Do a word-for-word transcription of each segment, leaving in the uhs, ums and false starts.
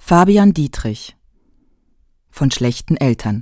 Fabian Dietrich von schlechten Eltern.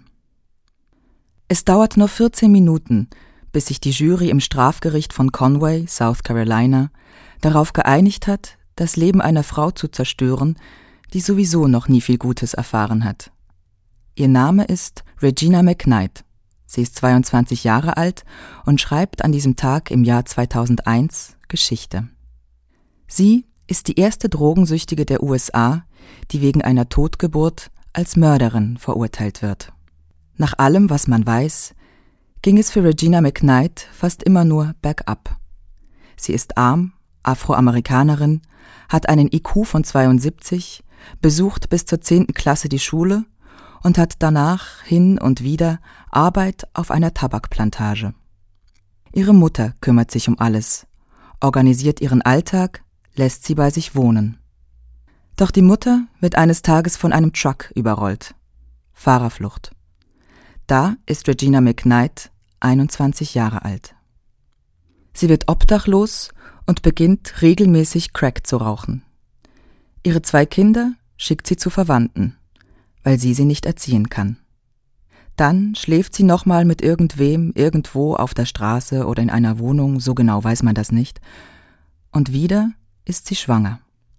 Es dauert nur vierzehn Minuten, bis sich die Jury im Strafgericht von Conway, South Carolina, darauf geeinigt hat, das Leben einer Frau zu zerstören, die sowieso noch nie viel Gutes erfahren hat. Ihr Name ist Regina McKnight. Sie ist zweiundzwanzig Jahre alt und schreibt an diesem Tag im Jahr zweitausendeins Geschichte. Sie ist die erste Drogensüchtige der U S A, die wegen einer Totgeburt als Mörderin verurteilt wird. Nach allem, was man weiß, ging es für Regina McKnight fast immer nur bergab. Sie ist arm, Afroamerikanerin, hat einen I Q von zweiundsiebzig, besucht bis zur zehnten Klasse die Schule und hat danach hin und wieder Arbeit auf einer Tabakplantage. Ihre Mutter kümmert sich um alles, organisiert ihren Alltag, lässt sie bei sich wohnen. Doch die Mutter wird eines Tages von einem Truck überrollt. Fahrerflucht. Da ist Regina McKnight einundzwanzig Jahre alt. Sie wird obdachlos und beginnt regelmäßig Crack zu rauchen. Ihre zwei Kinder schickt sie zu Verwandten, weil sie sie nicht erziehen kann. Dann schläft sie nochmal mit irgendwem irgendwo auf der Straße oder in einer Wohnung, so genau weiß man das nicht. Und wieder ist sie schwanger.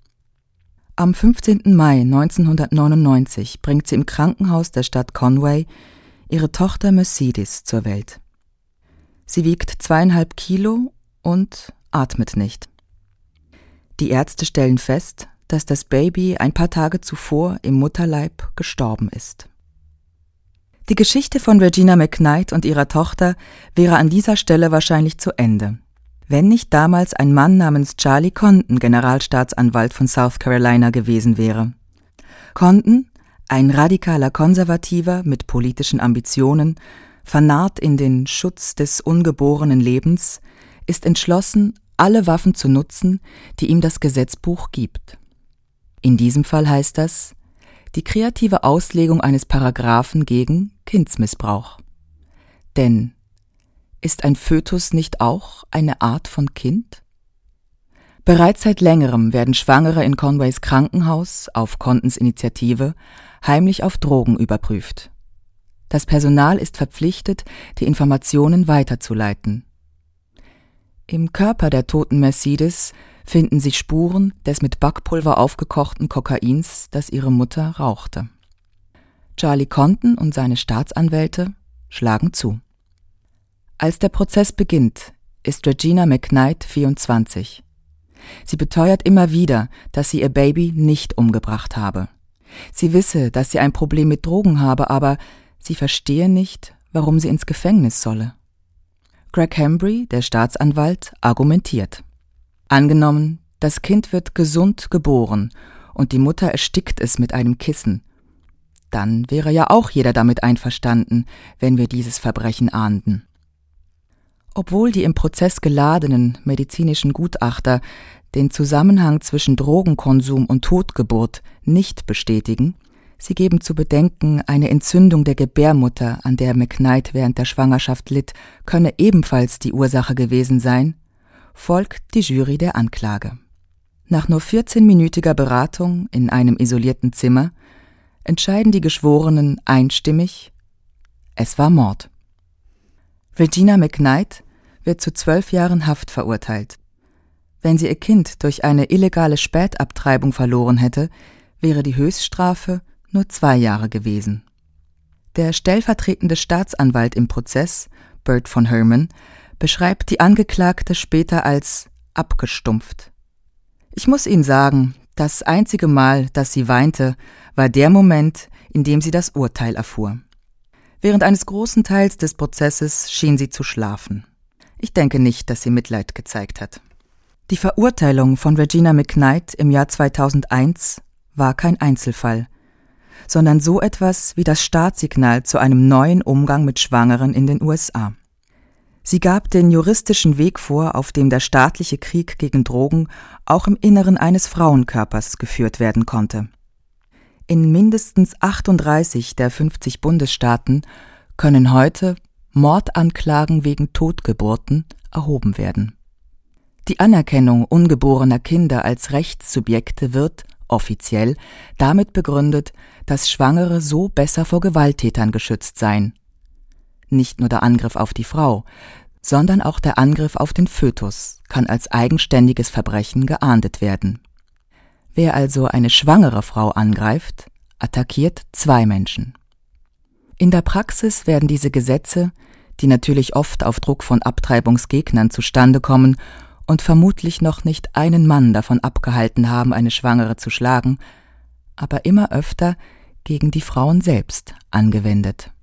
Am fünfzehnten Mai neunzehnhundertneunundneunzig bringt sie im Krankenhaus der Stadt Conway ihre Tochter Mercedes zur Welt. Sie wiegt zweieinhalb Kilo und atmet nicht. Die Ärzte stellen fest, dass das Baby ein paar Tage zuvor im Mutterleib gestorben ist. Die Geschichte von Regina McKnight und ihrer Tochter wäre an dieser Stelle wahrscheinlich zu Ende, wenn nicht damals ein Mann namens Charlie Condon Generalstaatsanwalt von South Carolina gewesen wäre. Condon, ein radikaler Konservativer mit politischen Ambitionen, vernarrt in den Schutz des ungeborenen Lebens, ist entschlossen, alle Waffen zu nutzen, die ihm das Gesetzbuch gibt. In diesem Fall heißt das, die kreative Auslegung eines Paragraphen gegen Kindsmissbrauch. Denn ist ein Fötus nicht auch eine Art von Kind? Bereits seit längerem werden Schwangere in Conways Krankenhaus auf Condons Initiative heimlich auf Drogen überprüft. Das Personal ist verpflichtet, die Informationen weiterzuleiten. Im Körper der toten Mercedes finden sich Spuren des mit Backpulver aufgekochten Kokains, das ihre Mutter rauchte. Charlie Condon und seine Staatsanwälte schlagen zu. Als der Prozess beginnt, ist Regina McKnight vierundzwanzig. Sie beteuert immer wieder, dass sie ihr Baby nicht umgebracht habe. Sie wisse, dass sie ein Problem mit Drogen habe, aber sie verstehe nicht, warum sie ins Gefängnis solle. Greg Hembry, der Staatsanwalt, argumentiert. Angenommen, das Kind wird gesund geboren und die Mutter erstickt es mit einem Kissen. Dann wäre ja auch jeder damit einverstanden, wenn wir dieses Verbrechen ahnden. Obwohl die im Prozess geladenen medizinischen Gutachter den Zusammenhang zwischen Drogenkonsum und Totgeburt nicht bestätigen, sie geben zu bedenken, eine Entzündung der Gebärmutter, an der McKnight während der Schwangerschaft litt, könne ebenfalls die Ursache gewesen sein, folgt die Jury der Anklage. Nach nur vierzehnminütiger Beratung in einem isolierten Zimmer entscheiden die Geschworenen einstimmig, es war Mord. Regina McKnight wird zu zwölf Jahren Haft verurteilt. Wenn sie ihr Kind durch eine illegale Spätabtreibung verloren hätte, wäre die Höchststrafe nur zwei Jahre gewesen. Der stellvertretende Staatsanwalt im Prozess, Bert von Herman, beschreibt die Angeklagte später als abgestumpft. Ich muss Ihnen sagen, das einzige Mal, dass sie weinte, war der Moment, in dem sie das Urteil erfuhr. Während eines großen Teils des Prozesses schien sie zu schlafen. Ich denke nicht, dass sie Mitleid gezeigt hat. Die Verurteilung von Regina McKnight im Jahr zweitausendeins war kein Einzelfall, sondern so etwas wie das Startsignal zu einem neuen Umgang mit Schwangeren in den U S A. Sie gab den juristischen Weg vor, auf dem der staatliche Krieg gegen Drogen auch im Inneren eines Frauenkörpers geführt werden konnte. In mindestens achtunddreißig der fünfzig Bundesstaaten können heute Mordanklagen wegen Totgeburten erhoben werden. Die Anerkennung ungeborener Kinder als Rechtssubjekte wird, offiziell damit begründet, dass Schwangere so besser vor Gewalttätern geschützt seien. Nicht nur der Angriff auf die Frau, sondern auch der Angriff auf den Fötus kann als eigenständiges Verbrechen geahndet werden. Wer also eine schwangere Frau angreift, attackiert zwei Menschen. In der Praxis werden diese Gesetze, die natürlich oft auf Druck von Abtreibungsgegnern zustande kommen und vermutlich noch nicht einen Mann davon abgehalten haben, eine Schwangere zu schlagen, aber immer öfter gegen die Frauen selbst angewendet.